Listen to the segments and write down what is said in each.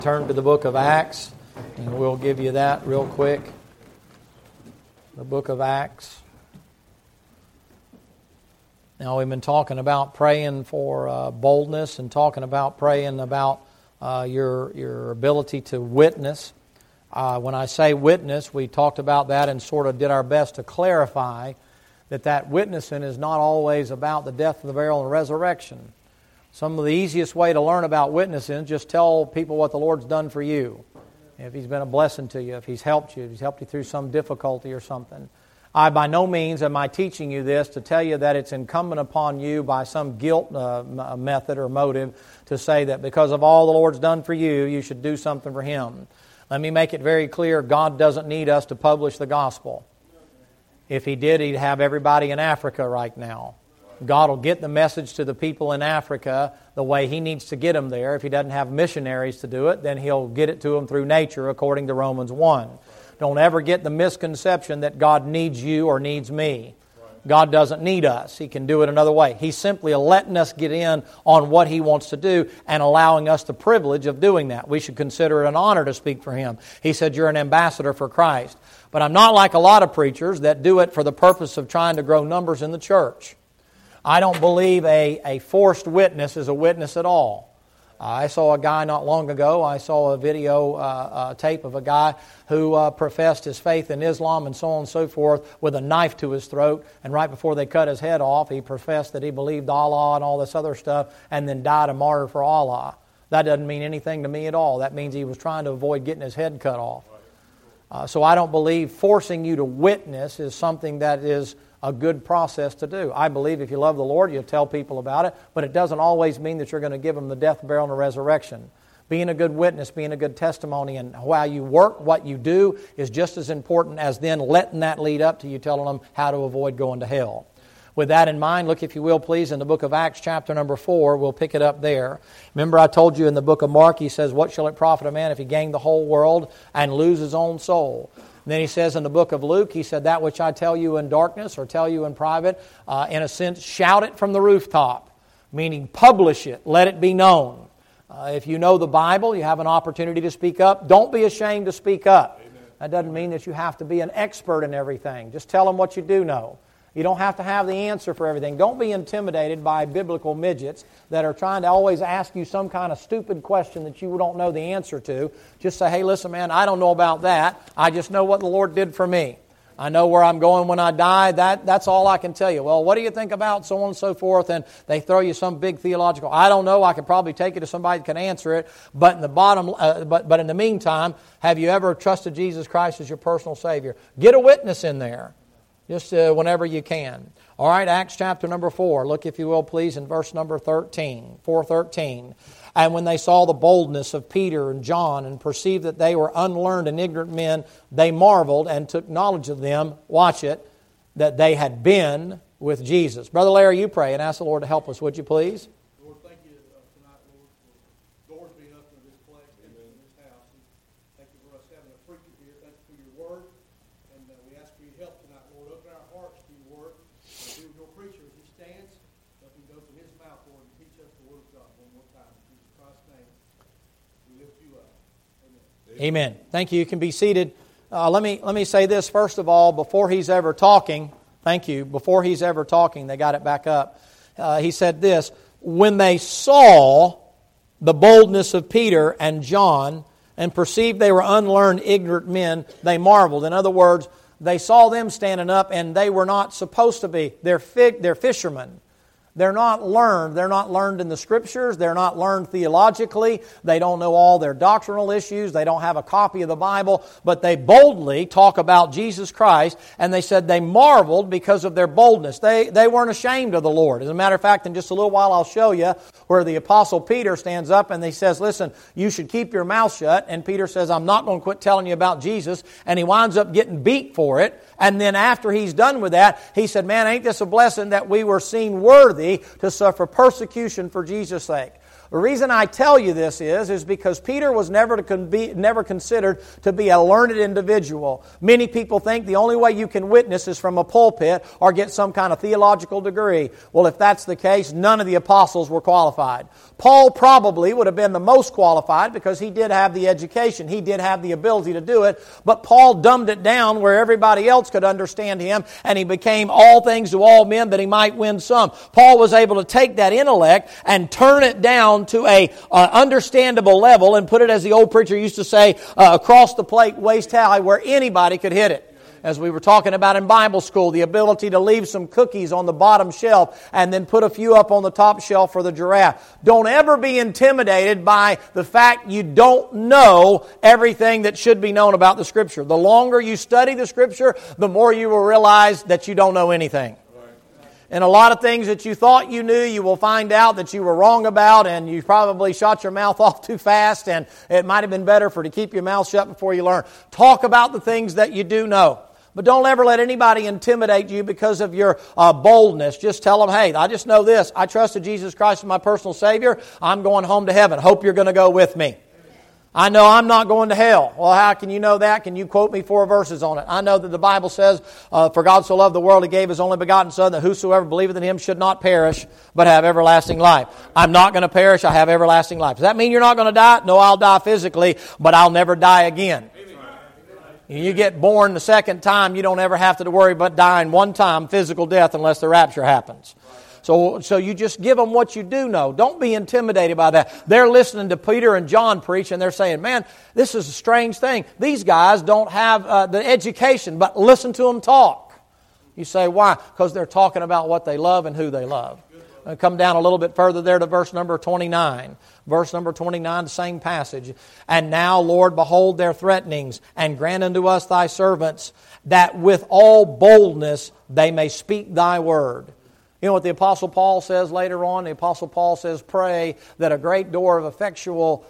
Turn to the book of Acts, and we'll give you that real quick. The book of Acts. Now, we've been talking about praying for boldness and talking about praying about your ability to witness. When I say witness, we talked about that and sort of did our best to clarify that witnessing is not always about the death, the burial, and resurrection. Some of the easiest way to learn about witnessing is just tell people what the Lord's done for you. If He's been a blessing to you, if He's helped you through some difficulty or something. I by no means am I teaching you this to tell you that it's incumbent upon you by some guilt method or motive to say that because of all the Lord's done for you, you should do something for Him. Let me make it very clear, God doesn't need us to publish the gospel. If He did, He'd have everybody in Africa right now. God will get the message to the people in Africa the way He needs to get them there. If He doesn't have missionaries to do it, then He'll get it to them through nature according to Romans 1. Don't ever get the misconception that God needs you or needs me. God doesn't need us. He can do it another way. He's simply letting us get in on what He wants to do and allowing us the privilege of doing that. We should consider it an honor to speak for Him. He said, you're an ambassador for Christ. But I'm not like a lot of preachers that do it for the purpose of trying to grow numbers in the church. I don't believe a forced witness is a witness at all. I saw a guy not long ago, I saw a video tape of a guy who professed his faith in Islam and so on and so forth with a knife to his throat, and right before they cut his head off, he professed that he believed Allah and all this other stuff and then died a martyr for Allah. That doesn't mean anything to me at all. That means he was trying to avoid getting his head cut off. So I don't believe forcing you to witness is something that is a good process to do. I believe if you love the Lord, you'll tell people about it, but it doesn't always mean that you're going to give them the death, burial, and the resurrection. Being a good witness, being a good testimony, and how you work, what you do, is just as important as then letting that lead up to you telling them how to avoid going to hell. With that in mind, look, if you will, please, in the book of Acts, chapter number 4. We'll pick it up there. Remember, I told you in the book of Mark, he says, what shall it profit a man if he gain the whole world and lose his own soul? And then he says in the book of Luke, he said, that which I tell you in darkness or tell you in private, in a sense, shout it from the rooftop, meaning publish it, let it be known. If you know the Bible, you have an opportunity to speak up. Don't be ashamed to speak up. Amen. That doesn't mean that you have to be an expert in everything. Just tell them what you do know. You don't have to have the answer for everything. Don't be intimidated by biblical midgets that are trying to always ask you some kind of stupid question that you don't know the answer to. Just say, hey, listen, man, I don't know about that. I just know what the Lord did for me. I know where I'm going when I die. That's all I can tell you. Well, what do you think about so on and so forth? And they throw you some big theological, I don't know. I could probably take it to somebody that can answer it. But in the meantime, have you ever trusted Jesus Christ as your personal Savior? Get a witness in there. Just whenever you can. All right, Acts chapter number 4. Look, if you will, please, in verse number 13. 4:13. And when they saw the boldness of Peter and John and perceived that they were unlearned and ignorant men, they marveled and took knowledge of them, watch it, that they had been with Jesus. Brother Larry, you pray and ask the Lord to help us, would you please? Lord, thank you tonight, Lord, for doors being opened in this place and in this house. And thank you for us having a preacher here. Thank you for your word. And we ask for your help tonight, Lord. Open our hearts to your word. And be with your preacher as he stands. Let him open his mouth, Lord, and teach us the word of God one more time. In Jesus Christ's name, we lift you up. Amen. Thank you. You can be seated. Let me say this, first of all, before he's ever talking, thank you, before he's ever talking, they got it back up. He said this, when they saw the boldness of Peter and John and perceived they were unlearned, ignorant men, they marveled. In other words, they saw them standing up and they were not supposed to be. They're fishermen. They're not learned. They're not learned in the Scriptures. They're not learned theologically. They don't know all their doctrinal issues. They don't have a copy of the Bible. But they boldly talk about Jesus Christ. And they said they marveled because of their boldness. They weren't ashamed of the Lord. As a matter of fact, in just a little while I'll show you where the Apostle Peter stands up and he says, listen, you should keep your mouth shut. And Peter says, I'm not going to quit telling you about Jesus. And he winds up getting beat for it. And then after he's done with that, he said, man, ain't this a blessing that we were seen worthy to suffer persecution for Jesus' sake? The reason I tell you this is because Peter was never considered to be a learned individual. Many people think the only way you can witness is from a pulpit or get some kind of theological degree. Well, if that's the case, none of the apostles were qualified. Paul probably would have been the most qualified because he did have the education. He did have the ability to do it. But Paul dumbed it down where everybody else could understand him, and he became all things to all men that he might win some. Paul was able to take that intellect and turn it down to a understandable level and put it, as the old preacher used to say, across the plate, waist high, where anybody could hit it. As we were talking about in Bible school, the ability to leave some cookies on the bottom shelf and then put a few up on the top shelf for the giraffe. Don't ever be intimidated by the fact you don't know everything that should be known about the Scripture. The longer you study the Scripture, the more you will realize that you don't know anything. And a lot of things that you thought you knew, you will find out that you were wrong about, and you probably shot your mouth off too fast, and it might have been better to keep your mouth shut before you learn. Talk about the things that you do know. But don't ever let anybody intimidate you because of your boldness. Just tell them, hey, I just know this. I trusted Jesus Christ as my personal Savior. I'm going home to heaven. Hope you're going to go with me. I know I'm not going to hell. Well, how can you know that? Can you quote me 4 verses on it? I know that the Bible says, for God so loved the world, He gave His only begotten Son, that whosoever believeth in Him should not perish, but have everlasting life. I'm not going to perish. I have everlasting life. Does that mean you're not going to die? No, I'll die physically, but I'll never die again. You get born the second time, you don't ever have to worry about dying one time, physical death, unless the rapture happens. So you just give them what you do know. Don't be intimidated by that. They're listening to Peter and John preach, and they're saying, man, this is a strange thing. These guys don't have the education, but listen to them talk. You say, why? Because they're talking about what they love and who they love. Come down a little bit further there to verse number 29. Verse number 29, the same passage. And now, Lord, behold their threatenings, and grant unto us thy servants, that with all boldness they may speak thy word. You know what the Apostle Paul says later on? The Apostle Paul says, pray that a great door of effectual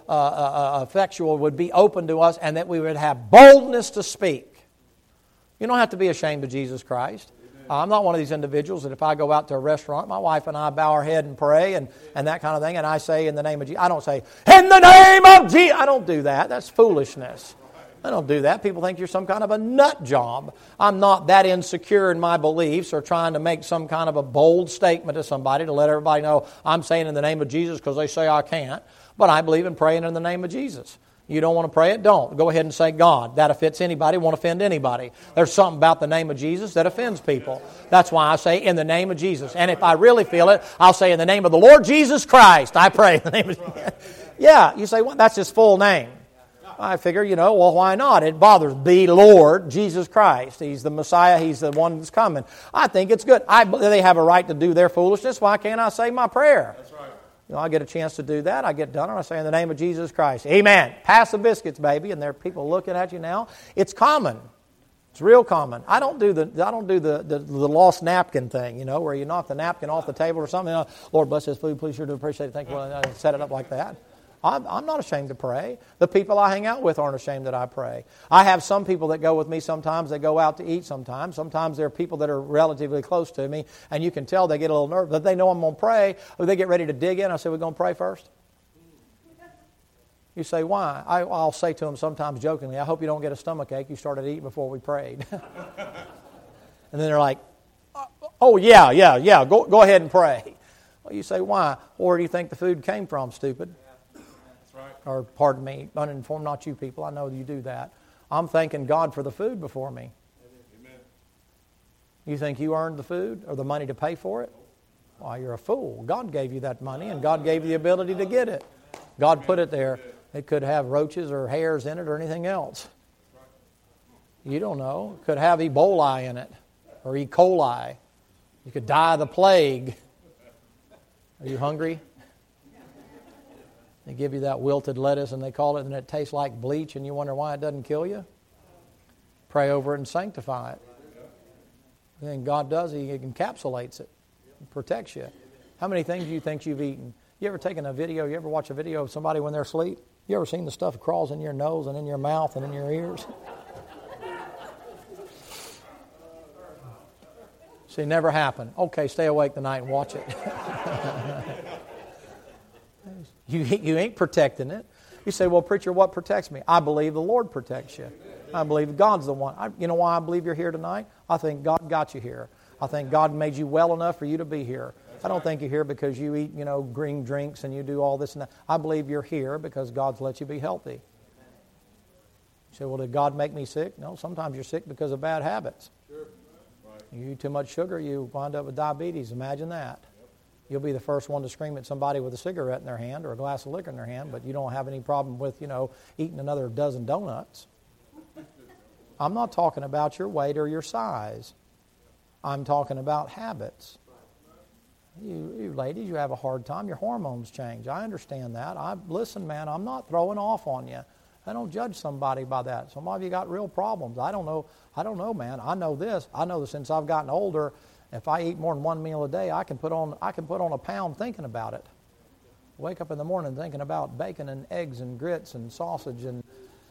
would be open to us, and that we would have boldness to speak. You don't have to be ashamed of Jesus Christ. I'm not one of these individuals that if I go out to a restaurant, my wife and I bow our head and pray and that kind of thing, and I say in the name of Jesus. I don't say, in the name of Jesus. I don't do that. That's foolishness. I don't do that. People think you're some kind of a nut job. I'm not that insecure in my beliefs or trying to make some kind of a bold statement to somebody to let everybody know I'm saying in the name of Jesus because they say I can't. But I believe in praying in the name of Jesus. You don't want to pray it? Don't. Go ahead and say God. That offends anybody. Won't offend anybody. There's something about the name of Jesus that offends people. That's why I say in the name of Jesus. And if I really feel it, I'll say in the name of the Lord Jesus Christ. I pray in the name of Jesus. Yeah, you say, well, that's His full name. I figure, well, why not? It bothers the Lord Jesus Christ. He's the Messiah. He's the one that's coming. I think it's good. They have a right to do their foolishness. Why can't I say my prayer? That's right. I get a chance to do that. I get done and I say in the name of Jesus Christ. Amen. Pass the biscuits, baby. And there are people looking at you now. It's common. It's real common. I don't do the lost napkin thing, where you knock the napkin off the table or something. Lord bless this food. Please sure do appreciate it. Thank you. Well, I set it up like that. I'm not ashamed to pray. The people I hang out with aren't ashamed that I pray. I have some people that go with me sometimes. They go out to eat sometimes. Sometimes there are people that are relatively close to me, and you can tell they get a little nervous. But they know I'm going to pray. They get ready to dig in. I say, we're going to pray first? You say, why? I'll say to them sometimes jokingly, I hope you don't get a stomachache. You started eating before we prayed. And then they're like, oh, yeah, go ahead and pray. Well, you say, why? Where do you think the food came from, stupid? Or pardon me, uninformed, not you people. I know you do that. I'm thanking God for the food before me. Amen. You think you earned the food or the money to pay for it? Why, you're a fool. God gave you that money and God gave you the ability to get it. God put it there. It could have roaches or hairs in it or anything else. You don't know. It could have Ebola in it or E. coli. You could die of the plague. Are you hungry? They give you that wilted lettuce and they call it, and it tastes like bleach, and you wonder why it doesn't kill you. Pray over it and sanctify it. And God does, He encapsulates it, protects you. How many things do you think you've eaten? You ever taken a video, you ever watch a video of somebody when they're asleep? You ever seen the stuff that crawls in your nose and in your mouth and in your ears? See, never happened. Okay, stay awake tonight and watch it. You ain't protecting it. You say, well, preacher, what protects me? I believe the Lord protects you. I believe God's the one. You know why I believe you're here tonight? I think God got you here. I think God made you well enough for you to be here. I don't think you're here because you eat, green drinks and you do all this and that. I believe you're here because God's let you be healthy. You say, well, did God make me sick? No, sometimes you're sick because of bad habits. Sure. Right. You eat too much sugar, you wind up with diabetes. Imagine that. You'll be the first one to scream at somebody with a cigarette in their hand or a glass of liquor in their hand, but you don't have any problem with, eating another dozen donuts. I'm not talking about your weight or your size. I'm talking about habits. You ladies, you have a hard time. Your hormones change. I understand that. Listen, man, I'm not throwing off on you. I don't judge somebody by that. Some of you got real problems. I don't know, man. I know this. I know that since I've gotten older, if I eat more than one meal a day, I can put on a pound thinking about it. Wake up in the morning thinking about bacon and eggs and grits and sausage and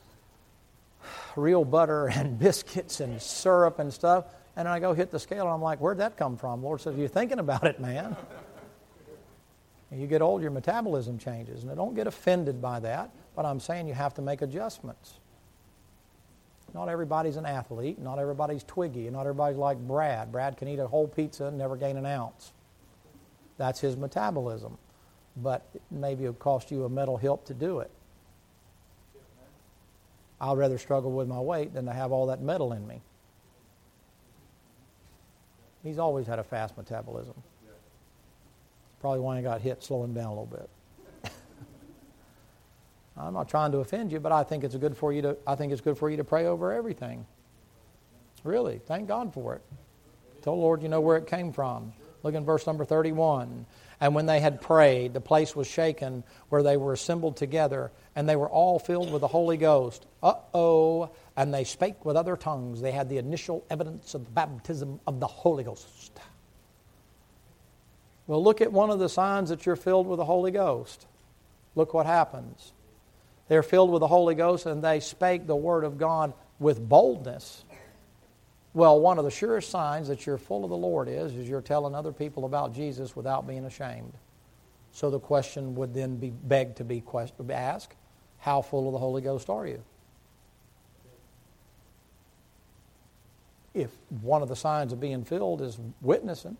real butter and biscuits and syrup and stuff. And I go hit the scale and I'm like, where'd that come from? Lord says, you're thinking about it, man. And you get old, your metabolism changes. And don't get offended by that, but I'm saying you have to make adjustments. Not everybody's an athlete. Not everybody's twiggy. Not everybody's like Brad. Brad can eat a whole pizza and never gain an ounce. That's his metabolism. But maybe it'll cost you a metal hip to do it. I'd rather struggle with my weight than to have all that metal in me. He's always had a fast metabolism. Probably why he got hit slowing down a little bit. I'm not trying to offend you, but I think it's good for you to pray over everything. Really, thank God for it. Tell the Lord you know where it came from. Look in verse number 31. And when they had prayed, the place was shaken where they were assembled together, and they were all filled with the Holy Ghost. And they spake with other tongues. They had the initial evidence of the baptism of the Holy Ghost. Well, look at one of the signs that you're filled with the Holy Ghost. Look what happens. They're filled with the Holy Ghost, and they spake the word of God with boldness. Well, one of the surest signs that you're full of the Lord is you're telling other people about Jesus without being ashamed. So the question would then be begged to be asked, how full of the Holy Ghost are you? If one of the signs of being filled is witnessing,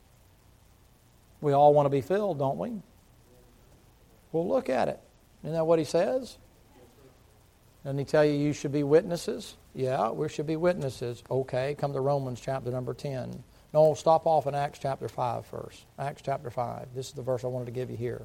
we all want to be filled, don't we? Well, look at it. Isn't that what he says? Doesn't he tell you should be witnesses? Yeah, we should be witnesses. Okay, come to Romans chapter number 10. No, stop off in Acts chapter 5 first. Acts chapter 5. This is the verse I wanted to give you here.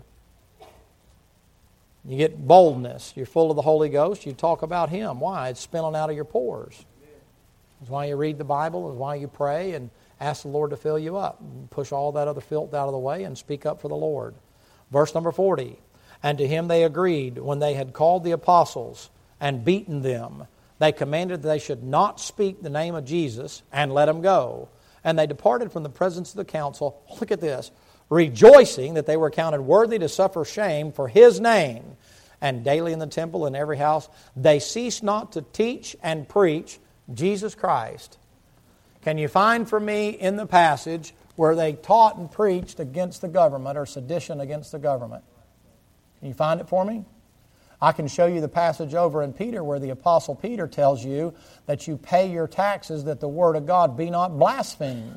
You get boldness. You're full of the Holy Ghost. You talk about Him. Why? It's spilling out of your pores. It's why you read the Bible. It's why you pray and ask the Lord to fill you up. Push all that other filth out of the way and speak up for the Lord. Verse number 40. And to him they agreed when they had called the apostles and beaten them. They commanded that they should not speak the name of Jesus and let them go. And they departed from the presence of the council. Look at this. Rejoicing that they were counted worthy to suffer shame for His name. And daily in the temple and every house they ceased not to teach and preach Jesus Christ. Can you find for me in the passage where they taught and preached against the government or sedition against the government? Can you find it for me? I can show you the passage over in Peter where the Apostle Peter tells you that you pay your taxes that the Word of God be not blasphemed.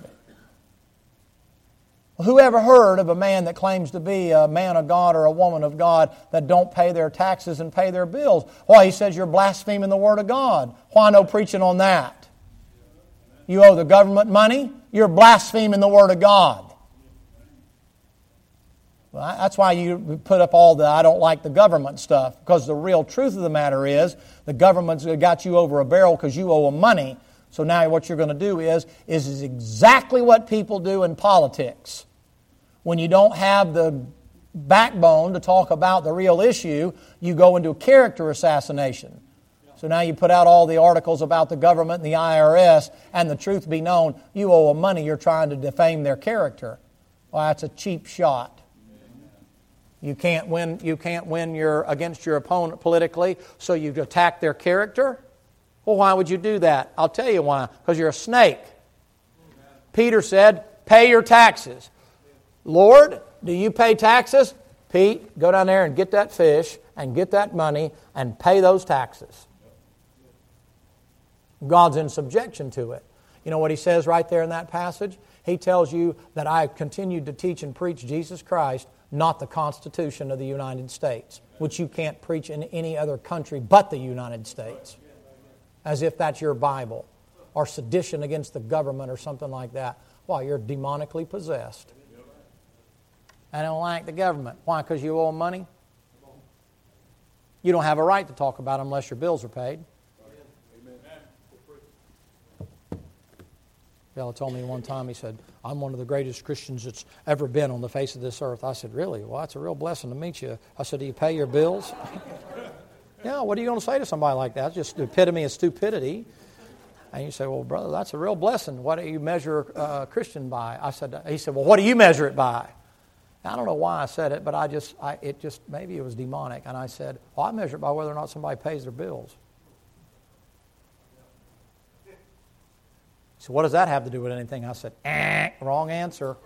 Who ever heard of a man that claims to be a man of God or a woman of God that don't pay their taxes and pay their bills? Why, he says you're blaspheming the Word of God. Why no preaching on that? You owe the government money? You're blaspheming the Word of God. Well, that's why you put up all the I don't like the government stuff, because the real truth of the matter is the government's got you over a barrel because you owe them money. So now what you're going to do is exactly what people do in politics. When you don't have the backbone to talk about the real issue, you go into a character assassination. So now you put out all the articles about the government and the IRS, and the truth be known, you owe them money, you're trying to defame their character. Well, that's a cheap shot. You can't win against your opponent politically, so you attack their character. Well, why would you do that? I'll tell you why. Because you're a snake. Peter said, pay your taxes. Lord, do you pay taxes? Pete, go down there and get that fish and get that money and pay those taxes. God's in subjection to it. You know what he says right there in that passage? He tells you that I continued to teach and preach Jesus Christ, not the Constitution of the United States, which you can't preach in any other country but the United States, as if that's your Bible, or sedition against the government or something like that. Why, you're demonically possessed. I don't like the government. Why? Because you owe them money? You don't have a right to talk about them unless your bills are paid. Bill told me one time, he said, I'm one of the greatest Christians that's ever been on the face of this earth. I said, really? Well, it's a real blessing to meet you. I said, do you pay your bills? Yeah, what are you going to say to somebody like that? It's just the epitome of stupidity. And you say, well, brother, that's a real blessing. What do you measure a Christian by? He said, well, what do you measure it by? I don't know why I said it, but maybe it was demonic. And I said, well, I measure it by whether or not somebody pays their bills. So what does that have to do with anything? I said, wrong answer.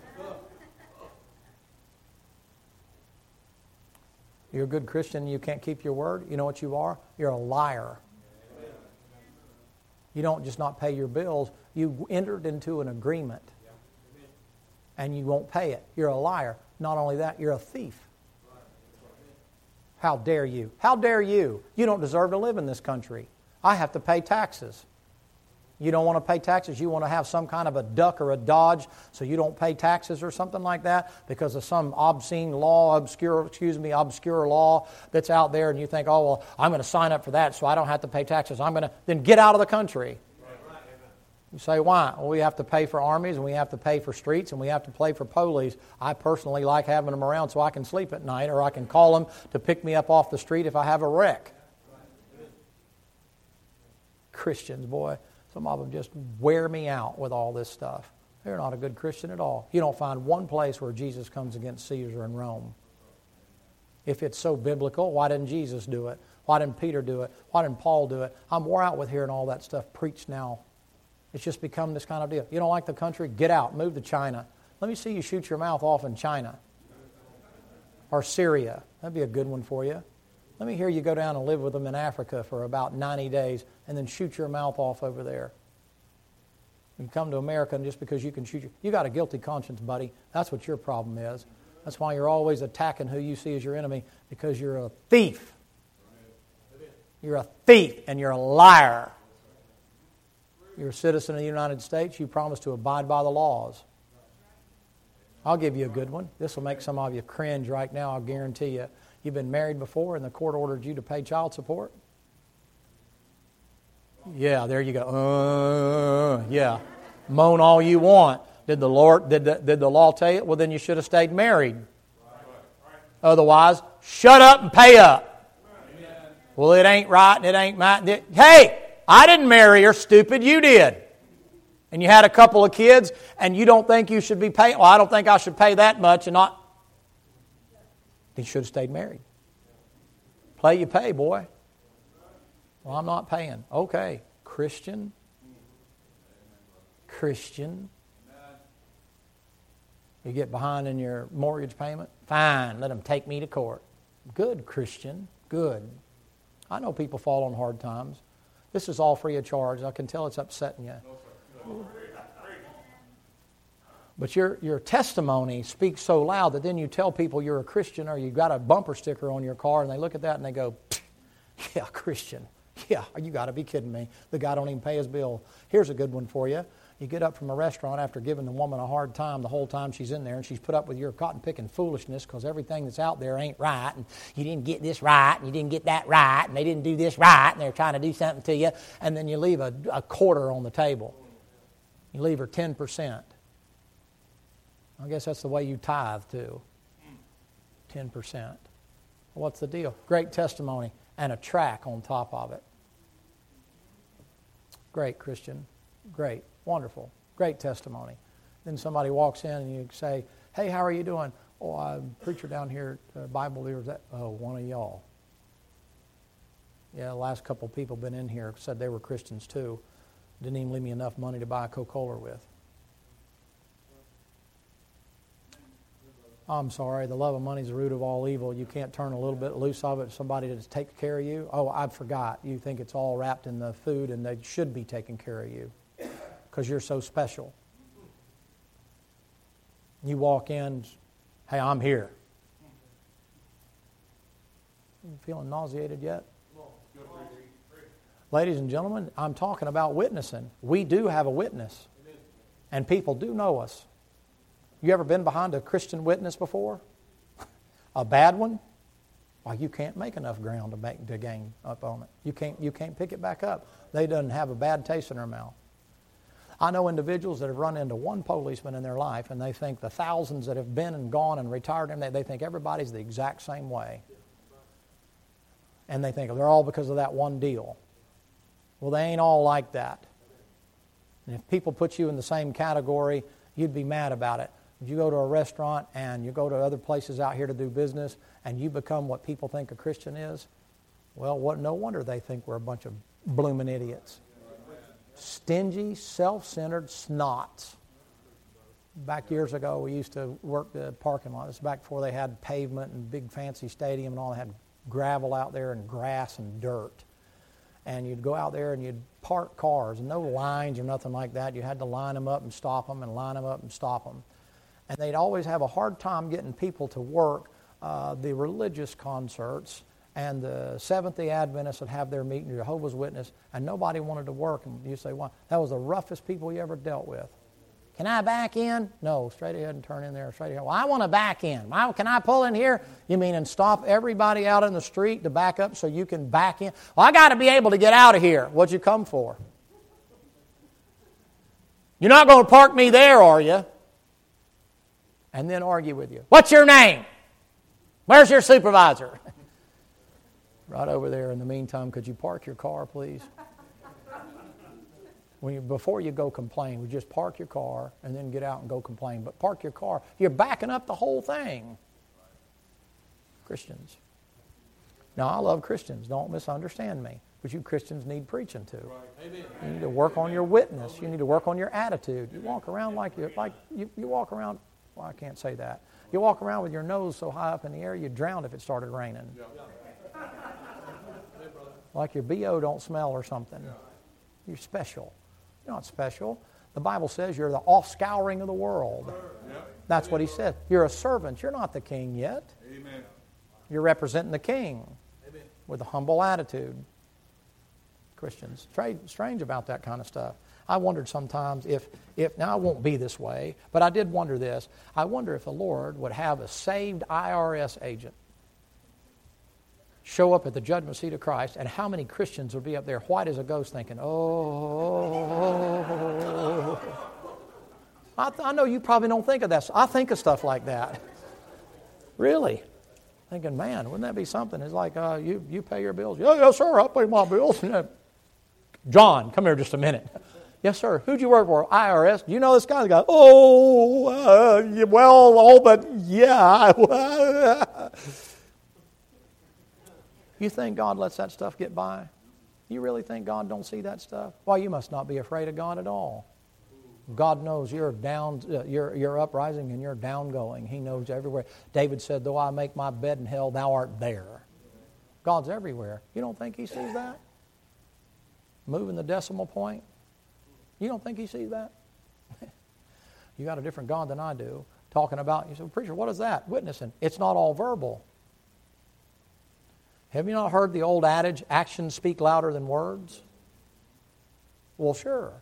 You're a good Christian and you can't keep your word? You know what you are? You're a liar. You don't just not pay your bills. You entered into an agreement and you won't pay it. You're a liar. Not only that, you're a thief. How dare you? How dare you? You don't deserve to live in this country. I have to pay taxes. You don't want to pay taxes. You want to have some kind of a duck or a dodge so you don't pay taxes or something like that because of some obscene law, obscure law that's out there, and you think, oh, well, I'm going to sign up for that so I don't have to pay taxes. Then get out of the country. You say, why? Well, we have to pay for armies, and we have to pay for streets, and we have to pay for police. I personally like having them around so I can sleep at night, or I can call them to pick me up off the street if I have a wreck. Christians, boy. Some of them just wear me out with all this stuff. They're not a good Christian at all. You don't find one place where Jesus comes against Caesar in Rome. If it's so biblical, why didn't Jesus do it? Why didn't Peter do it? Why didn't Paul do it? I'm wore out with hearing all that stuff preached now. It's just become this kind of deal. You don't like the country? Get out. Move to China. Let me see you shoot your mouth off in China. Or Syria. That'd be a good one for you. Let me hear you go down and live with them in Africa for about 90 days and then shoot your mouth off over there. You come to America and just because you can shoot you got a guilty conscience, buddy. That's what your problem is. That's why you're always attacking who you see as your enemy, because you're a thief. You're a thief and you're a liar. You're a citizen of the United States. You promise to abide by the laws. I'll give you a good one. This will make some of you cringe right now, I'll guarantee you. You've been married before and the court ordered you to pay child support? Yeah, there you go. Yeah. Moan all you want. Did the law tell you? Well, then you should have stayed married. Otherwise, shut up and pay up. Well, it ain't right and it ain't mine. Hey, I didn't marry her, stupid. You did. And you had a couple of kids and you don't think you should be paying. Well, I don't think I should pay that much and not. He should have stayed married. Play you pay, boy. Well, I'm not paying. Okay. Christian. You get behind in your mortgage payment? Fine. Let them take me to court. Good, Christian. Good. I know people fall on hard times. This is all free of charge. I can tell it's upsetting you. But your testimony speaks so loud that then you tell people you're a Christian, or you got a bumper sticker on your car and they look at that and they go, yeah, Christian. Yeah, you got to be kidding me. The guy don't even pay his bill. Here's a good one for you. You get up from a restaurant after giving the woman a hard time the whole time she's in there, and she's put up with your cotton-picking foolishness because everything that's out there ain't right, and you didn't get this right, and you didn't get that right, and they didn't do this right, and they're trying to do something to you, and then you leave a quarter on the table. You leave her 10%. I guess that's the way you tithe, too. 10%. What's the deal? Great testimony and a track on top of it. Great, Christian. Great. Wonderful. Great testimony. Then somebody walks in and you say, hey, how are you doing? Oh, I'm a preacher down here at Bible Believers. Oh, one of y'all. Yeah, the last couple of people been in here said they were Christians too. Didn't even leave me enough money to buy a Coca-Cola with. I'm sorry, the love of money is the root of all evil. You can't turn a little bit loose of it to somebody to take care of you. Oh, I forgot. You think it's all wrapped in the food and they should be taking care of you because you're so special. You walk in, hey, I'm here. You feeling nauseated yet? Ladies and gentlemen, I'm talking about witnessing. We do have a witness, and people do know us. You ever been behind a Christian witness before? A bad one? Well, you can't make enough ground to gain up on it. You can't pick it back up. They doesn't have a bad taste in their mouth. I know individuals that have run into one policeman in their life, and they think the thousands that have been and gone and retired, and they think everybody's the exact same way. And they think they're all because of that one deal. Well, they ain't all like that. And if people put you in the same category, you'd be mad about it. If you go to a restaurant and you go to other places out here to do business and you become what people think a Christian is, well, no wonder they think we're a bunch of blooming idiots. Stingy, self-centered snots. Back years ago, we used to work the parking lot. This is back before they had pavement and big fancy stadium and all. They had gravel out there and grass and dirt. And you'd go out there and you'd park cars, and no lines or nothing like that. You had to line them up and stop them and line them up and stop them. And they'd always have a hard time getting people to work the religious concerts, and the Seventh-day Adventists would have their meeting, Jehovah's Witness, and nobody wanted to work. And you say, well, that was the roughest people you ever dealt with. Can I back in? No, straight ahead and turn in there. Straight ahead. Well, I want to back in. Can I pull in here? You mean and stop everybody out in the street to back up so you can back in? Well, I got to be able to get out of here. What'd you come for? You're not going to park me there, are you? And then argue with you. What's your name? Where's your supervisor? Right over there. In the meantime, could you park your car, please? Before you go complain, we just park your car and then get out and go complain. But park your car. You're backing up the whole thing. Christians. Now, I love Christians. Don't misunderstand me. But you Christians need preaching to. You need to work on your witness. You need to work on your attitude. You walk around you walk around. Well, I can't say that. You walk around with your nose so high up in the air, you'd drown if it started raining. Like your BO don't smell or something. You're special. You're not special. The Bible says you're the offscouring of the world. That's what he said. You're a servant. You're not the king yet. Amen. You're representing the king with a humble attitude. Christians. Strange about that kind of stuff. I wondered sometimes if now I won't be this way, but I did wonder this. I wonder if the Lord would have a saved IRS agent show up at the judgment seat of Christ, and how many Christians would be up there white as a ghost thinking, oh. I know you probably don't think of that. I think of stuff like that. Really. Thinking, man, wouldn't that be something? It's like, you pay your bills. Yes, sir, I pay my bills. John, come here just a minute. Yes, sir. Who'd you work for? IRS. Do you know this guy? The guy, but yeah. You think God lets that stuff get by? You really think God don't see that stuff? Why, you must not be afraid of God at all. God knows you're down, you're uprising and you're downgoing. He knows everywhere. David said, though I make my bed in hell, thou art there. God's everywhere. You don't think he sees that? Moving the decimal point? You don't think he sees that? You got a different God than I do. Talking about, you say, preacher, what is that? Witnessing. It's not all verbal. Have you not heard the old adage, actions speak louder than words? Well, sure.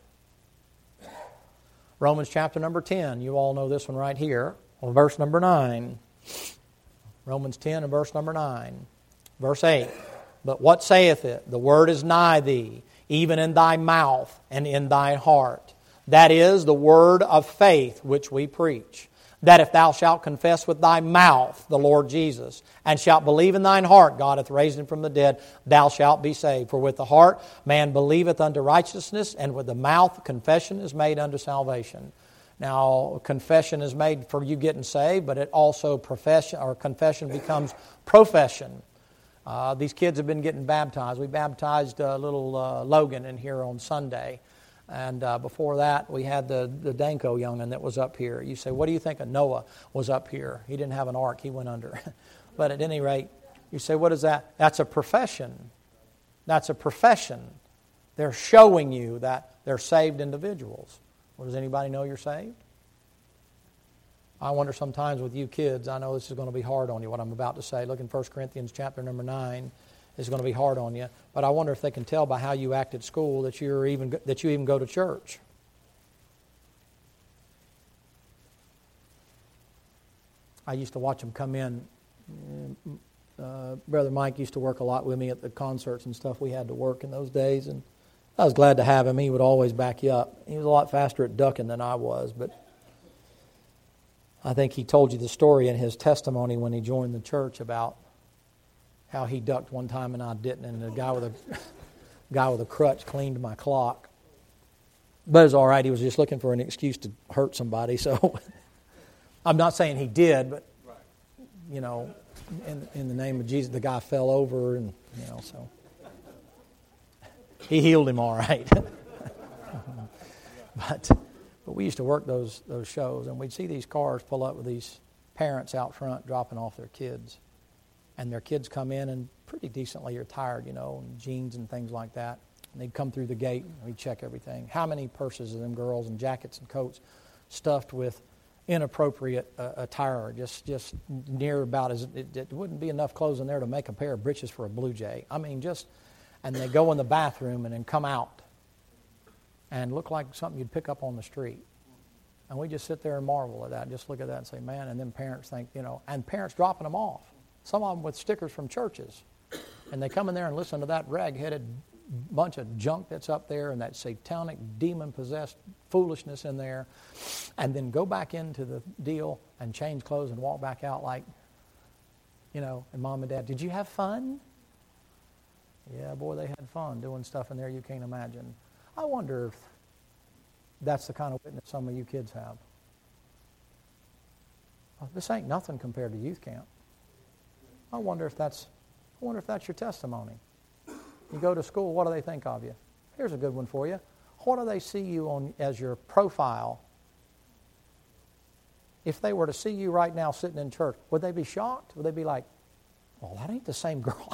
Romans chapter number 10. You all know this one right here. Well, verse number 9. Romans 10 and verse number 9. Verse 8. But what saith it? The word is nigh thee, even in thy mouth and in thine heart. That is the word of faith which we preach. That if thou shalt confess with thy mouth the Lord Jesus, and shalt believe in thine heart God hath raised him from the dead, thou shalt be saved. For with the heart man believeth unto righteousness, and with the mouth confession is made unto salvation. Now, confession is made for you getting saved, but it also confession becomes profession. These kids have been getting baptized. We baptized little Logan in here on Sunday. And before that, we had the Danko young'un that was up here. You say, what do you think of Noah was up here? He didn't have an ark. He went under. But at any rate, you say, what is that? That's a profession. That's a profession. They're showing you that they're saved individuals. Well, does anybody know you're saved? I wonder sometimes with you kids, I know this is going to be hard on you, what I'm about to say. Look in 1 Corinthians chapter number 9. It's going to be hard on you. But I wonder if they can tell by how you act at school that you even go to church. I used to watch them come in. Brother Mike used to work a lot with me at the concerts and stuff we had to work in those days, and I was glad to have him. He would always back you up. He was a lot faster at ducking than I was, but I think he told you the story in his testimony when he joined the church about how he ducked one time and I didn't, and the guy with a crutch cleaned my clock. But it was all right. He was just looking for an excuse to hurt somebody. So I'm not saying he did, but you know, in the name of Jesus, the guy fell over, and you know, so he healed him all right. But we used to work those shows, and we'd see these cars pull up with these parents out front dropping off their kids. And their kids come in and pretty decently attired, you know, in jeans and things like that. And they'd come through the gate and we'd check everything. How many purses of them girls and jackets and coats stuffed with inappropriate attire, just near about as it wouldn't be enough clothes in there to make a pair of breeches for a blue jay. I mean, and they go in the bathroom and then come out and look like something you'd pick up on the street. And we just sit there and marvel at that, just look at that and say, man, and then parents think, you know, and parents dropping them off. Some of them with stickers from churches. And they come in there and listen to that rag-headed bunch of junk that's up there and that satanic, demon-possessed foolishness in there, and then go back into the deal and change clothes and walk back out like, you know, and mom and dad, did you have fun? Yeah, boy, they had fun doing stuff in there you can't imagine. I wonder if that's the kind of witness some of you kids have. This ain't nothing compared to youth camp. I wonder if that's your testimony. You go to school, what do they think of you? Here's a good one for you. What do they see you on as your profile? If they were to see you right now sitting in church, would they be shocked? Would they be like, well, that ain't the same girl.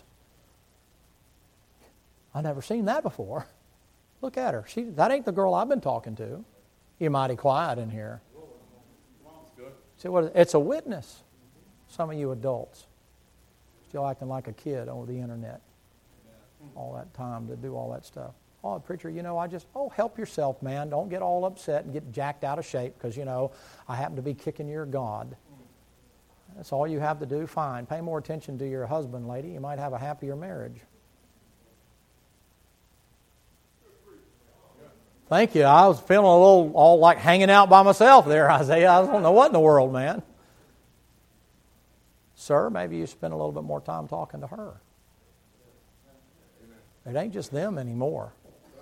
I've never seen that before. Look at her. That ain't the girl I've been talking to. You're mighty quiet in here. See what? It's a witness. Some of you adults still acting like a kid over the internet. All that time to do all that stuff. Oh, preacher, you know, help yourself, man. Don't get all upset and get jacked out of shape because, you know, I happen to be kicking your God. That's all you have to do. Fine. Pay more attention to your husband, lady. You might have a happier marriage. Thank you. I was feeling a little all like hanging out by myself there, Isaiah. I don't know what in the world, man. Sir, maybe you spend a little bit more time talking to her. It ain't just them anymore.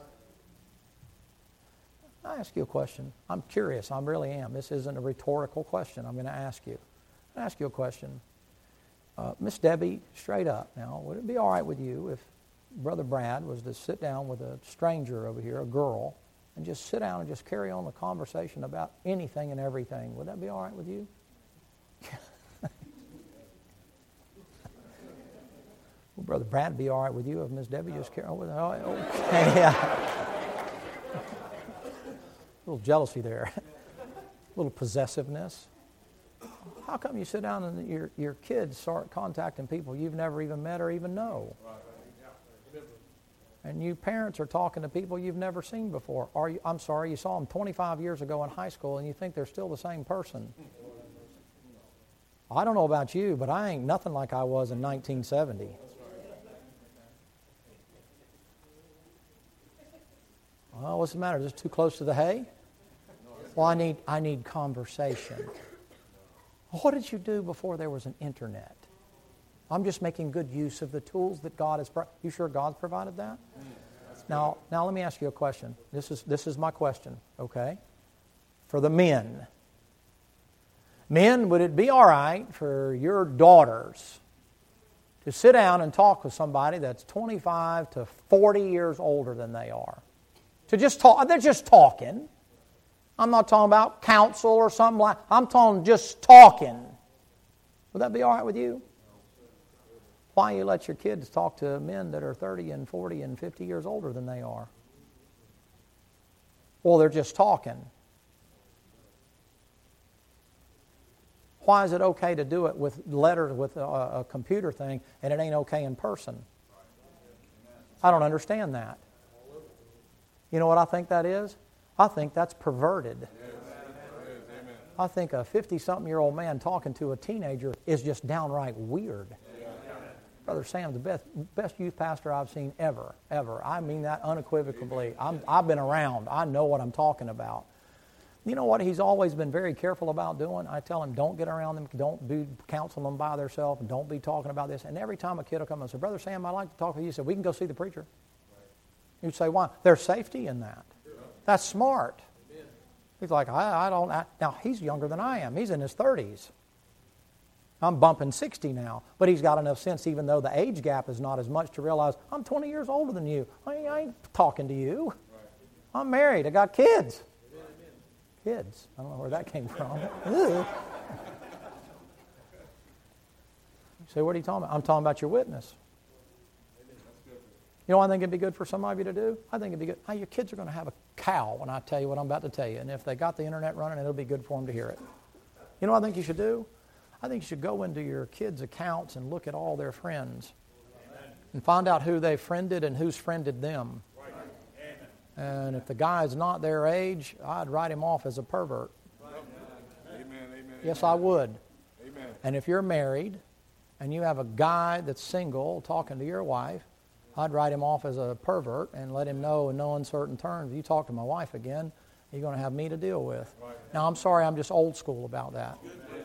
I ask you a question. I'm curious. I really am. This isn't a rhetorical question. I'm going to ask you. I'll ask you a question. Miss Debbie, straight up now, would it be all right with you if Brother Brad was to sit down with a stranger over here, a girl, and just sit down and just carry on the conversation about anything and everything? Would that be all right with you? Well, Brother Brad, be all right with you if Miss Debbie just carry on with it? Oh, okay, yeah. A little jealousy there. A little possessiveness. How come you sit down and your kids start contacting people you've never even met or even know? And you parents are talking to people you've never seen before. I'm sorry, you saw them 25 years ago in high school and you think they're still the same person. I don't know about you, but I ain't nothing like I was in 1970. Well, what's the matter? Is this too close to the hay? Well, I need conversation. What did you do before there was an internet? I'm just making good use of the tools that God has provided. You sure God's provided that? Now let me ask you a question. This is my question, okay? For the men. Men, would it be all right for your daughters to sit down and talk with somebody that's 25 to 40 years older than they are? To just talk. They're just talking. I'm not talking about counsel or something like. I'm talking just talking. Would that be all right with you? Why you let your kids talk to men that are 30 and 40 and 50 years older than they are? Well, they're just talking. Why is it okay to do it with letters, with a computer thing, and it ain't okay in person? I don't understand that. You know what I think that is? I think that's perverted. I think a 50-something-year-old man talking to a teenager is just downright weird. Brother Sam's the best youth pastor I've seen ever. I mean that unequivocally. I've been around. I know what I'm talking about. You know what he's always been very careful about doing? I tell him, don't get around them, don't counsel them by themselves, and don't be talking about this. And every time a kid will come and say, Brother Sam, I'd like to talk with you. He said, we can go see the preacher. You'd say, why? There's safety in that. That's smart. He's like, now he's younger than I am. He's in his 30s. I'm bumping 60 now. But he's got enough sense, even though the age gap is not as much, to realize, I'm 20 years older than you. I ain't talking to you. I'm married. I got kids. Kids. I don't know where that came from. So what are you talking about? I'm talking about your witness. You know what I think it'd be good for some of you to do? I think it'd be good. Your kids are going to have a cow when I tell you what I'm about to tell you. And if they got the internet running, it'll be good for them to hear it. You know what I think you should do? I think you should go into your kids' accounts and look at all their friends and find out who they friended and who's friended them. And if the guy's not their age, I'd write him off as a pervert. Yes, I would. And if you're married and you have a guy that's single talking to your wife, I'd write him off as a pervert and let him know in no uncertain terms, if you talk to my wife again, you're going to have me to deal with. Now, I'm sorry, I'm just old school about that.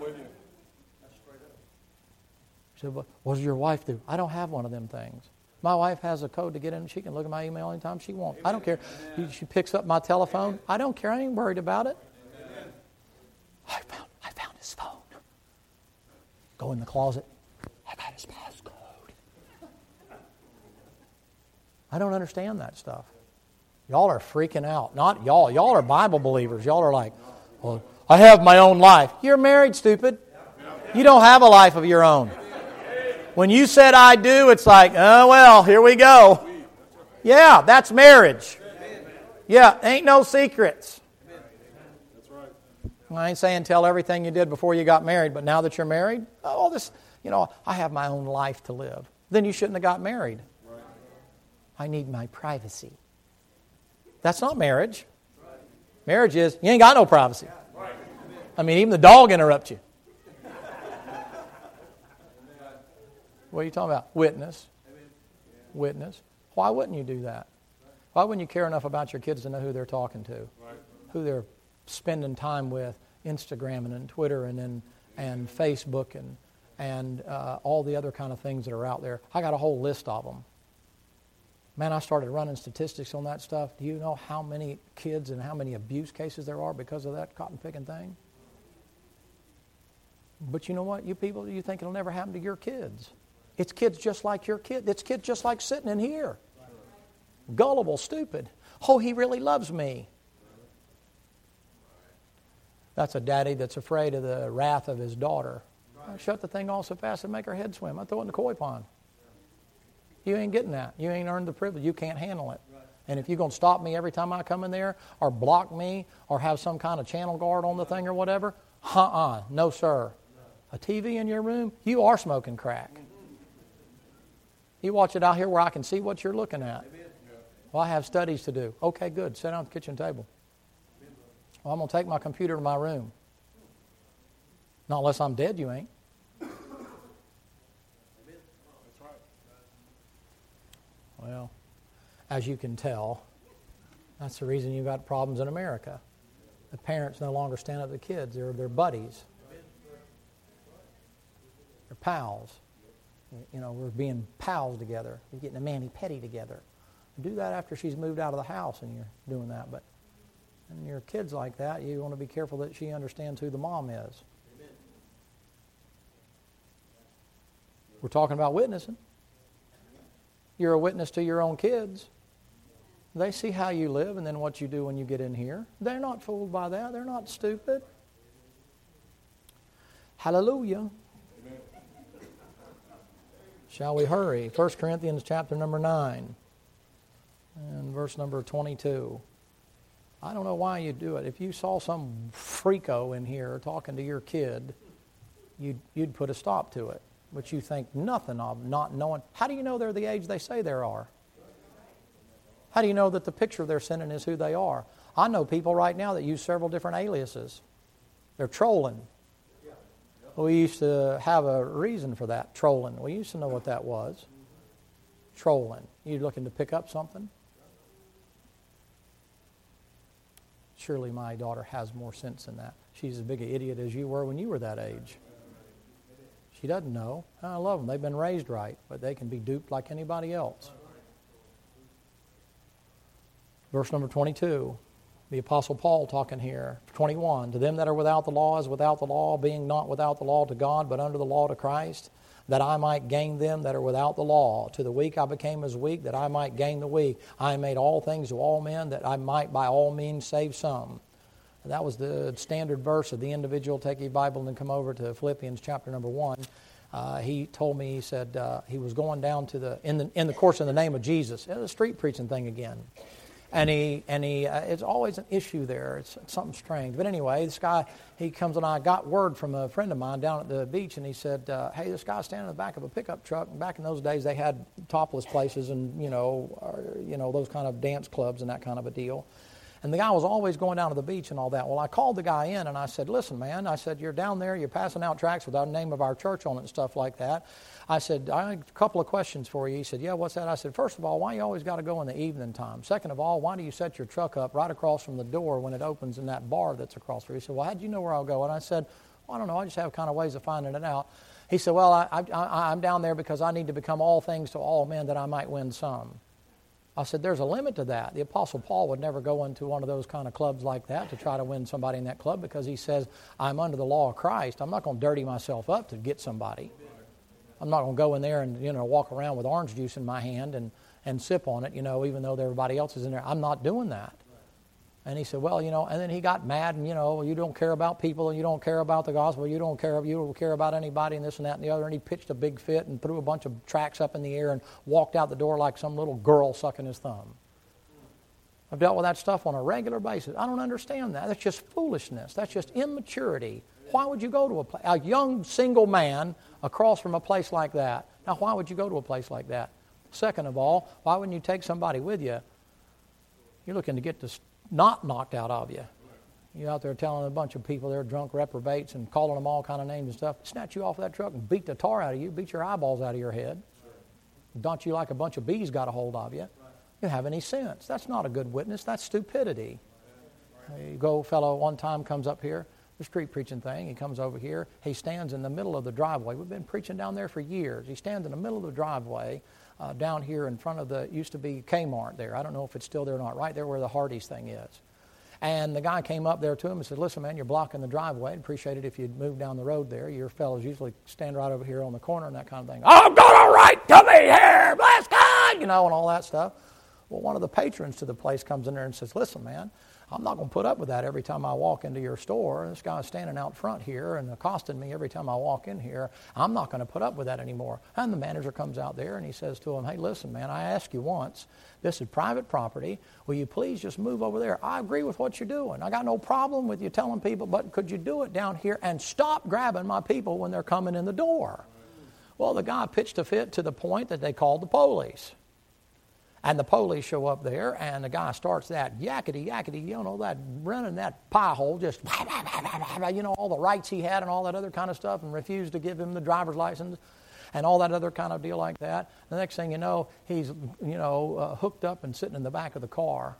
She said, what does your wife do? I don't have one of them things. My wife has a code to get in. She can look at my email anytime she wants. I don't care. She picks up my telephone. I don't care. I ain't worried about it. I found his phone. Go in the closet. I got his passcode. I don't understand that stuff. Y'all are freaking out. Not y'all. Y'all are Bible believers. Y'all are like, well, I have my own life. You're married, stupid. You don't have a life of your own. When you said I do, it's like, oh, well, here we go. Yeah, that's marriage. Yeah, ain't no secrets. I ain't saying tell everything you did before you got married, but now that you're married, I have my own life to live. Then you shouldn't have got married. I need my privacy. That's not marriage. Marriage is, you ain't got no privacy. I mean, even the dog interrupts you. What are you talking about? Witness. Witness. Why wouldn't you do that? Why wouldn't you care enough about your kids to know who they're talking to? Who they're spending time with, Instagramming and Twitter and Facebook and all the other kind of things that are out there. I got a whole list of them. Man, I started running statistics on that stuff. Do you know how many kids and how many abuse cases there are because of that cotton picking thing? But you know what? You people, you think it'll never happen to your kids. It's kids just like your kid. It's kids just like sitting in here. Gullible, stupid. Oh, he really loves me. That's a daddy that's afraid of the wrath of his daughter. I shut the thing off so fast and make her head swim. I throw it in the koi pond. You ain't getting that. You ain't earned the privilege. You can't handle it. And if you're going to stop me every time I come in there or block me or have some kind of channel guard on the thing or whatever, no, sir. A TV in your room, you are smoking crack. You watch it out here where I can see what you're looking at. Well, I have studies to do. Okay, good. Sit down at the kitchen table. Well, I'm going to take my computer to my room. Not unless I'm dead, you ain't. Well, as you can tell, that's the reason you've got problems in America. The parents no longer stand up to the kids. They're their buddies. They're pals. You know, we're being pals together. We're getting a mani-pedi together. Do that after she's moved out of the house and you're doing that. But and your kid's like that, you want to be careful that she understands who the mom is. Amen. We're talking about witnessing. You're a witness to your own kids. They see how you live and then what you do when you get in here. They're not fooled by that. They're not stupid. Hallelujah. Amen. Shall we hurry? 1 Corinthians chapter number 9 and verse number 22. I don't know why you do it. If you saw some freako in here talking to your kid, you'd put a stop to it, which you think nothing of, not knowing. How do you know they're the age they say they are? How do you know that the picture they're sending is who they are? I know people right now that use several different aliases. They're trolling. We used to have a reason for that, trolling. We used to know what that was. Trolling. You looking to pick up something? Surely my daughter has more sense than that. She's as big an idiot as you were when you were that age. She doesn't know. I love them. They've been raised right, but they can be duped like anybody else. Verse number 22, the Apostle Paul talking here. 21, to them that are without the law is without the law, being not without the law to God, but under the law to Christ, that I might gain them that are without the law. To the weak I became as weak, that I might gain the weak. I made all things to all men, that I might by all means save some. And that was the standard verse of the individual. Take your Bible and come over to Philippians chapter number 1. He told me, he said he was going down to in the course in the name of Jesus. It was a street preaching thing again. And it's always an issue there. It's something strange. But anyway, this guy, he comes and I got word from a friend of mine down at the beach, and he said, hey, this guy's standing in the back of a pickup truck. And back in those days, they had topless places and, those kind of dance clubs and that kind of a deal. And the guy was always going down to the beach and all that. Well, I called the guy in and I said, listen, man, I said, you're down there, you're passing out tracts with the name of our church on it and stuff like that. I said, I have a couple of questions for you. He said, yeah, what's that? I said, first of all, why you always got to go in the evening time? Second of all, why do you set your truck up right across from the door when it opens in that bar that's across there? He said, well, how do you know where I'll go? And I said, well, I don't know, I just have kind of ways of finding it out. He said, well, I'm down there because I need to become all things to all men that I might win some. I said, there's a limit to that. The Apostle Paul would never go into one of those kind of clubs like that to try to win somebody in that club because he says, I'm under the law of Christ. I'm not going to dirty myself up to get somebody. I'm not going to go in there and, walk around with orange juice in my hand and sip on it, even though everybody else is in there. I'm not doing that. And he said, well, and then he got mad and, you don't care about people and you don't care about the gospel. You don't care about anybody and this and that and the other. And he pitched a big fit and threw a bunch of tracts up in the air and walked out the door like some little girl sucking his thumb. I've dealt with that stuff on a regular basis. I don't understand that. That's just foolishness. That's just immaturity. Why would you go to a young single man across from a place like that? Now, why would you go to a place like that? Second of all, why wouldn't you take somebody with you? You're looking to get this not knocked out of you. You're out there telling a bunch of people they're drunk reprobates and calling them all kind of names and stuff. Snatch you off that truck and beat the tar out of you, beat your eyeballs out of your head. Don't you like a bunch of bees got a hold of you? You have any sense. That's not a good witness. That's stupidity. You go, fellow one time comes up here, the street preaching thing. He comes over here. He stands in the middle of the driveway. We've been preaching down there for years. He stands in the middle of the driveway down here in front of used to be Kmart there. I don't know if it's still there or not, right there where the Hardee's thing is. And the guy came up there to him and said, listen, man, you're blocking the driveway. I'd appreciate it if you'd move down the road there. Your fellows usually stand right over here on the corner and that kind of thing. I've got a right to be here, bless God, and all that stuff. Well, one of the patrons to the place comes in there and says, listen, man, I'm not going to put up with that every time I walk into your store. This guy's standing out front here and accosting me every time I walk in here. I'm not going to put up with that anymore. And the manager comes out there and he says to him, hey, listen, man, I asked you once. This is private property. Will you please just move over there? I agree with what you're doing. I got no problem with you telling people, but could you do it down here and stop grabbing my people when they're coming in the door? Well, the guy pitched a fit to the point that they called the police. And the police show up there, and the guy starts that yakety, that running that pie hole, just, all the rights he had and all that other kind of stuff, and refused to give him the driver's license and all that other kind of deal like that. The next thing you know, he's, hooked up and sitting in the back of the car.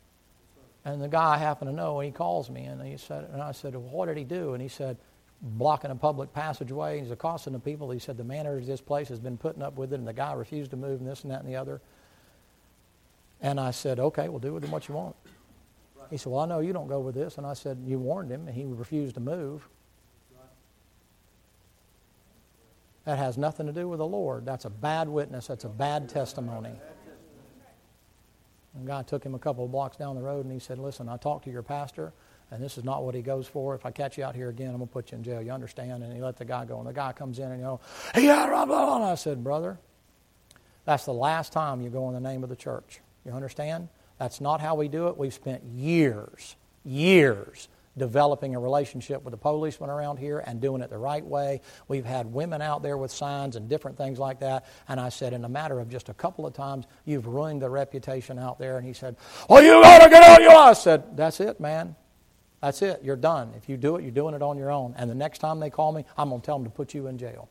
And the guy happened to know, and he calls me, and I said, well, what did he do? And he said, blocking a public passageway, he's accosting the people. He said, the manager of this place has been putting up with it, and the guy refused to move, and this and that and the other. And I said, okay, well, do with him what you want. He said, well, I know you don't go with this. And I said, you warned him, and he refused to move. That has nothing to do with the Lord. That's a bad witness. That's a bad testimony. And the guy took him a couple of blocks down the road, and he said, listen, I talked to your pastor, and this is not what he goes for. If I catch you out here again, I'm going to put you in jail. You understand? And he let the guy go. And the guy comes in and, yeah, blah, blah, blah. And I said, brother, that's the last time you go in the name of the church. You understand? That's not how we do it. We've spent years developing a relationship with the policemen around here and doing it the right way. We've had women out there with signs and different things like that. And I said, in a matter of just a couple of times, you've ruined the reputation out there. And he said, well, you got to get on your own. I said, that's it, man. That's it. You're done. If you do it, you're doing it on your own. And the next time they call me, I'm going to tell them to put you in jail.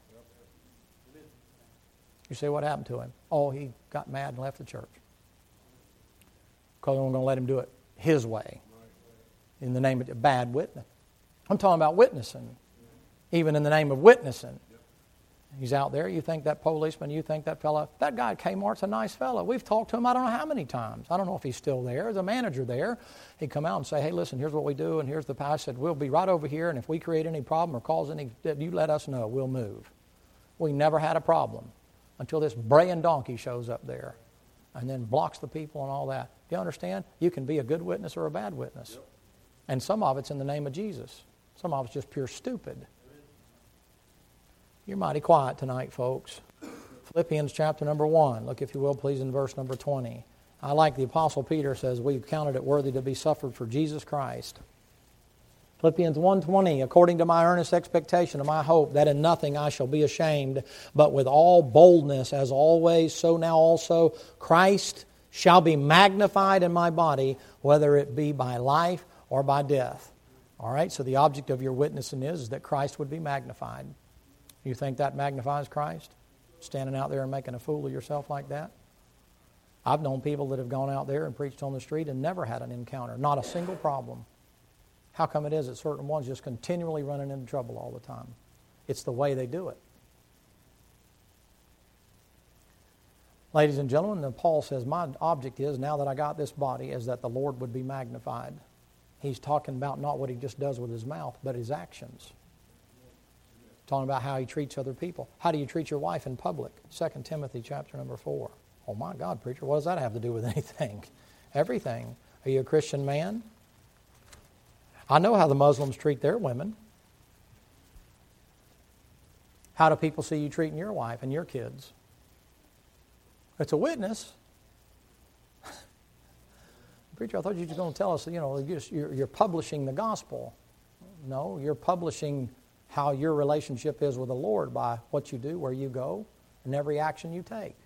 You say, what happened to him? Oh, he got mad and left the church. Because I'm going to let him do it his way. In the name of bad witness. I'm talking about witnessing. Even in the name of witnessing. He's out there. You think that policeman, you think that fella, that guy at Kmart's a nice fella. We've talked to him I don't know how many times. I don't know if he's still there. There's a manager there. He'd come out and say, hey, listen, here's what we do, and here's the I said, we'll be right over here, and if we create any problem or cause any, you let us know. We'll move. We never had a problem until this braying donkey shows up there and then blocks the people and all that. You understand? You can be a good witness or a bad witness. And some of it's in the name of Jesus. Some of it's just pure stupid. You're mighty quiet tonight, folks. Philippians chapter number 1. Look, if you will, please, in verse number 20. I like the Apostle Peter says, we've counted it worthy to be suffered for Jesus Christ. Philippians 1:20, according to my earnest expectation and my hope, that in nothing I shall be ashamed, but with all boldness, as always, so now also Christ shall be magnified in my body, whether it be by life or by death. All right, so the object of your witnessing is that Christ would be magnified. You think that magnifies Christ? Standing out there and making a fool of yourself like that? I've known people that have gone out there and preached on the street and never had an encounter, not a single problem. How come it is that certain ones just continually running into trouble all the time? It's the way they do it. Ladies and gentlemen, Paul says, my object is, now that I got this body, is that the Lord would be magnified. He's talking about not what he just does with his mouth, but his actions. Talking about how he treats other people. How do you treat your wife in public? 2 Timothy chapter number 4. Oh my God, preacher, what does that have to do with anything? Everything. Are you a Christian man? I know how the Muslims treat their women. How do people see you treating your wife and your kids? It's a witness. Preacher, I thought you were going to tell us, you're publishing the gospel. No, you're publishing how your relationship is with the Lord by what you do, where you go, and every action you take.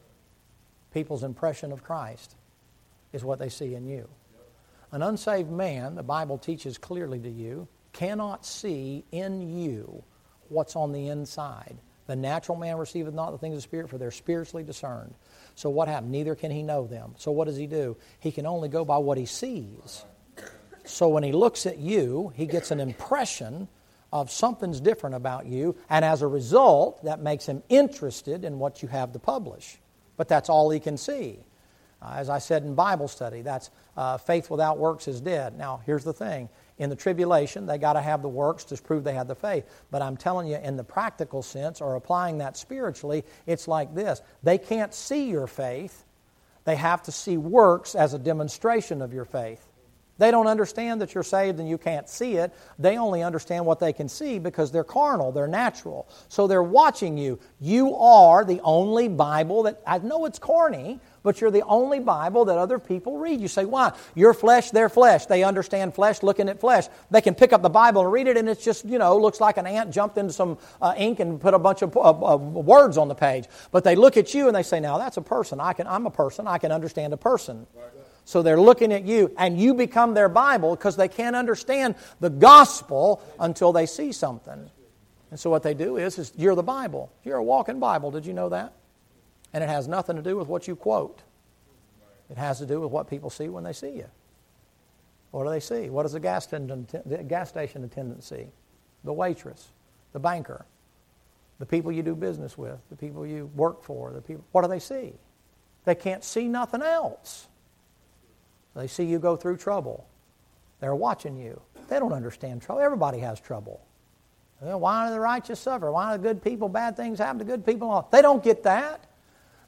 People's impression of Christ is what they see in you. An unsaved man, the Bible teaches clearly to you, cannot see in you what's on the inside. The natural man receiveth not the things of the Spirit, for they're spiritually discerned. So what happened? Neither can he know them. So what does he do? He can only go by what he sees. So when he looks at you, he gets an impression of something's different about you, and as a result, that makes him interested in what you have to publish. But that's all he can see. As I said in Bible study, that's faith without works is dead. Now, here's the thing. In the tribulation, they got to have the works to prove they had the faith. But I'm telling you, in the practical sense, or applying that spiritually, it's like this. They can't see your faith. They have to see works as a demonstration of your faith. They don't understand that you're saved and you can't see it. They only understand what they can see because they're carnal, they're natural. So they're watching you. You are the only Bible that, I know it's corny, but you're the only Bible that other people read. You say, why? Your flesh, their flesh. They understand flesh, looking at flesh. They can pick up the Bible and read it, and it's just, looks like an ant jumped into some ink and put a bunch of words on the page. But they look at you and they say, now that's a person. I'm a person. I can understand a person. So they're looking at you, and you become their Bible because they can't understand the gospel until they see something. And so what they do is you're the Bible. You're a walking Bible. Did you know that? And it has nothing to do with what you quote. It has to do with what people see when they see you. What do they see? What does the gas station attendant see? The waitress, the banker, the people you do business with, the people you work for, the people. What do they see? They can't see nothing else. They see you go through trouble. They're watching you. They don't understand trouble. Everybody has trouble. Why do the righteous suffer? Why do the good people, bad things happen to good people? They don't get that.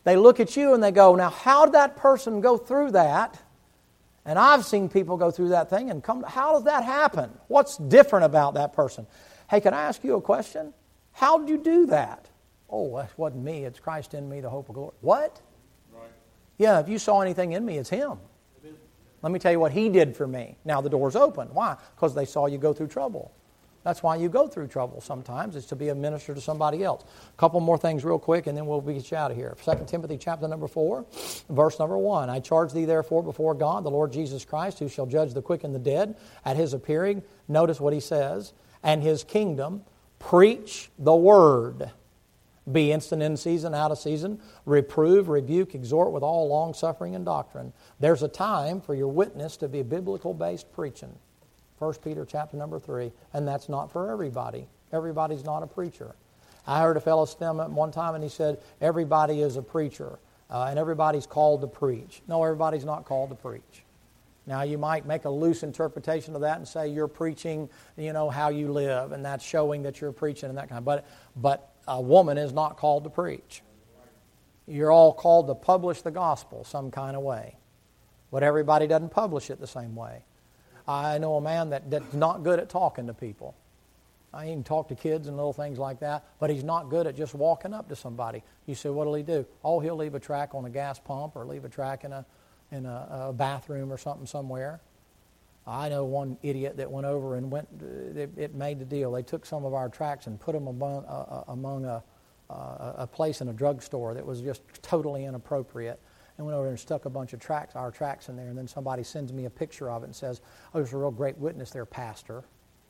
They look at you and they go, now how did that person go through that? And I've seen people go through that thing and come, how does that happen? What's different about that person? Hey, can I ask you a question? How did you do that? Oh, that wasn't me. It's Christ in me, the hope of glory. What? Right. Yeah, if you saw anything in me, it's Him. Let me tell you what He did for me. Now the door's open. Why? Because they saw you go through trouble. That's why you go through trouble sometimes, is to be a minister to somebody else. A couple more things real quick, and then we'll get you out of here. 2 Timothy chapter number 4, verse number 1. I charge thee therefore before God, the Lord Jesus Christ, who shall judge the quick and the dead at His appearing. Notice what he says. And His kingdom, preach the word. Be instant in season, out of season. Reprove, rebuke, exhort with all long-suffering and doctrine. There's a time for your witness to be biblical-based preaching. 1 Peter chapter number 3, and that's not for everybody. Everybody's not a preacher. I heard a fellow stand up one time and he said, everybody is a preacher, and everybody's called to preach. No, everybody's not called to preach. Now, you might make a loose interpretation of that and say you're preaching, how you live, and that's showing that you're preaching and that kind of. But a woman is not called to preach. You're all called to publish the gospel some kind of way, but everybody doesn't publish it the same way. I know a man that's not good at talking to people. He can talk to kids and little things like that, but he's not good at just walking up to somebody. You say, what'll he do? Oh, he'll leave a track on a gas pump or leave a track in a bathroom or something somewhere. I know one idiot that went over and it made the deal. They took some of our tracts and put them among a place in a drugstore that was just totally inappropriate. And went over and stuck a bunch of our tracts in there, and then somebody sends me a picture of it and says, oh, there's a real great witness there, Pastor.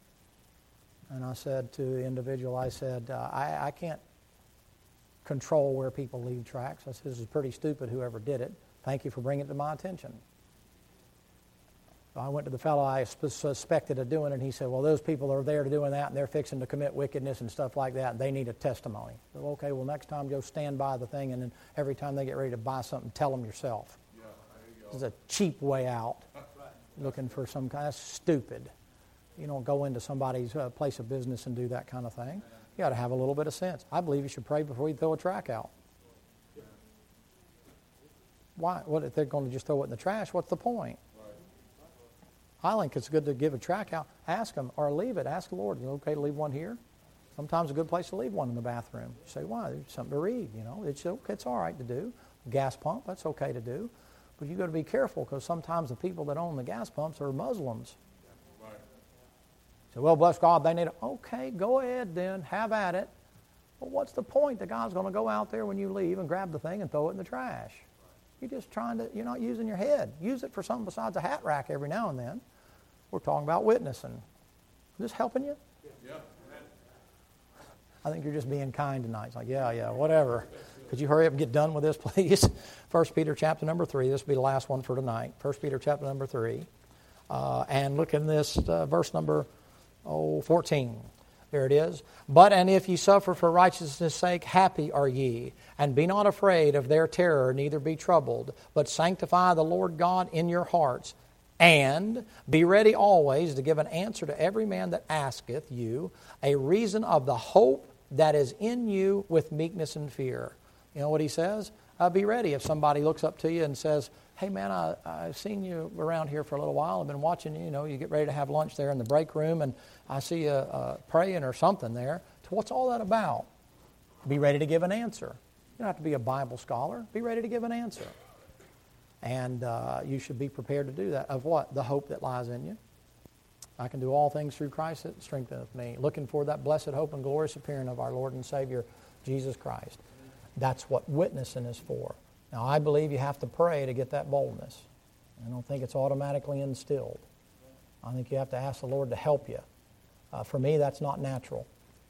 And I said to the individual, I can't control where people leave tracts. I said, this is pretty stupid, whoever did it. Thank you for bringing it to my attention. So I went to the fellow I suspected of doing it, and he said, well, those people are there doing that, and they're fixing to commit wickedness and stuff like that, and they need a testimony. So, okay, well, next time go stand by the thing, and then every time they get ready to buy something, tell them yourself. Yeah, this is a cheap way out, looking for some kind of stupid. You don't go into somebody's place of business and do that kind of thing. You got to have a little bit of sense. I believe you should pray before you throw a track out. Why? What if they're going to just throw it in the trash? What's the point? I think it's good to give a track out. Ask them or leave it. Ask the Lord, is it okay to leave one here? Sometimes a good place to leave one in the bathroom. You say, why? There's something to read, It's okay, it's all right to do. Gas pump, that's okay to do. But you've got to be careful because sometimes the people that own the gas pumps are Muslims. Right. So, well, bless God, they need it. Okay, go ahead then. Have at it. But what's the point? The guy's going to go out there when you leave and grab the thing and throw it in the trash. You're not using your head. Use it for something besides a hat rack every now and then. We're talking about witnessing. Is this helping you? Yeah. I think you're just being kind tonight. It's like, yeah, whatever. Could you hurry up and get done with this, please? 1 Peter chapter number 3. This will be the last one for tonight. 1 Peter chapter number 3. And look in this verse number 14. There it is. But and if ye suffer for righteousness' sake, happy are ye. And be not afraid of their terror, neither be troubled. But sanctify the Lord God in your hearts. And be ready always to give an answer to every man that asketh you a reason of the hope that is in you with meekness and fear. You know what he says? Be ready if somebody looks up to you and says, hey man, I've seen you around here for a little while. I've been watching you. You get ready to have lunch there in the break room and I see you praying or something there. So what's all that about? Be ready to give an answer. You don't have to be a Bible scholar. Be ready to give an answer. And you should be prepared to do that. Of what? The hope that lies in you. I can do all things through Christ that strengtheneth me. Looking for that blessed hope and glorious appearing of our Lord and Savior, Jesus Christ. That's what witnessing is for. Now, I believe you have to pray to get that boldness. I don't think it's automatically instilled. I think you have to ask the Lord to help you. For me, that's not natural.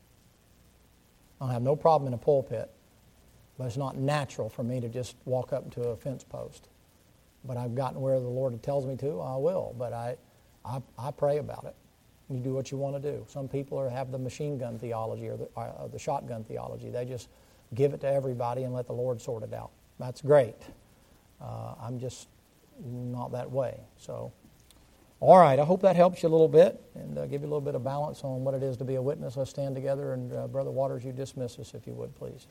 I have no problem in a pulpit, but it's not natural for me to just walk up to a fence post. But I've gotten where the Lord tells me to, I will. But I pray about it. You do what you want to do. Some people have the machine gun theology or the shotgun theology. They just give it to everybody and let the Lord sort it out. That's great. I'm just not that way. So, all right, I hope that helps you a little bit and give you a little bit of balance on what it is to be a witness. Let's stand together, and Brother Waters, you dismiss us if you would, please.